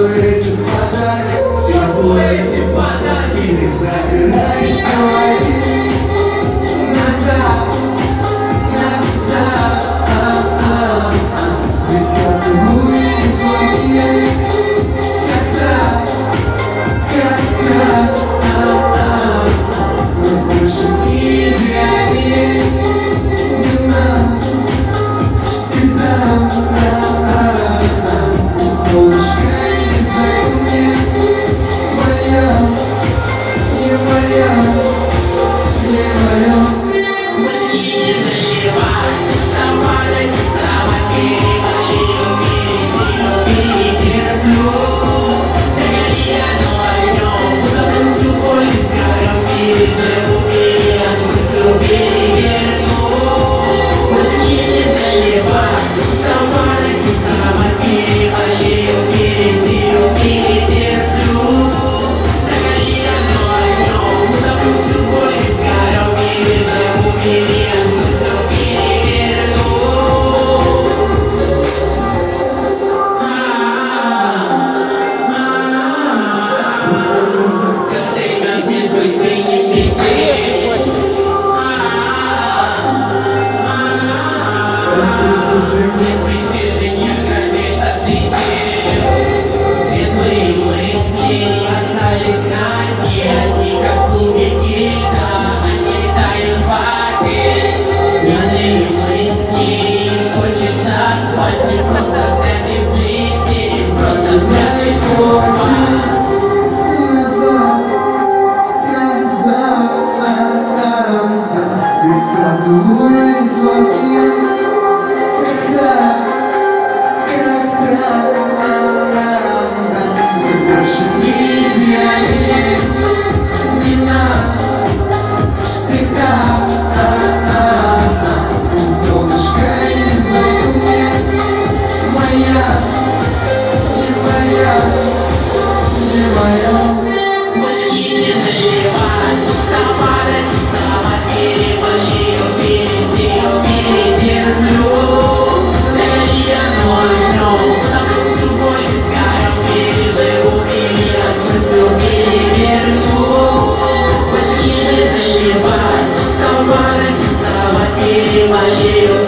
эти подарки, тепло эти подарки. Не забирай свои назад, назад. Ведь поцелуи звонки, когда мы больше не идеальны, не нам всегда. Солнышко из окна, моя, не моя, не моя. Мужчине заливать, вставать, вставать, перетерплю. Догори оно огнем, утоплю всю боль и скором переживу, переосмыслю, переверну. Мужчине заливать, вставать, вставать, переболею, пересилю, перетерплю. Догори оно огнем, утоплю всю боль и скором переживу, переосмыслю, переверну. Сердце мерзнет, быть и не пить. Нет притяжения, грабит от сети. Трезвые мысли остались одни, как кубики льда, они тают в воде. Пьяные мысли, хочется спать, не просто взять и взлететь, просто взять и шурмать. Ведь поцелуи звонки, когда мы больше не идеальны, не нам всегда. Солнышко из окна, моя, не моя, не моя. Мужчине заливать, вставать, вставать, переболею, пересилю, перетерплю. Догори оно огнем, утоплю всю боль и скором переживу, переосмыслю, переверну. Мужчине заливать, вставать, вставать, переболею,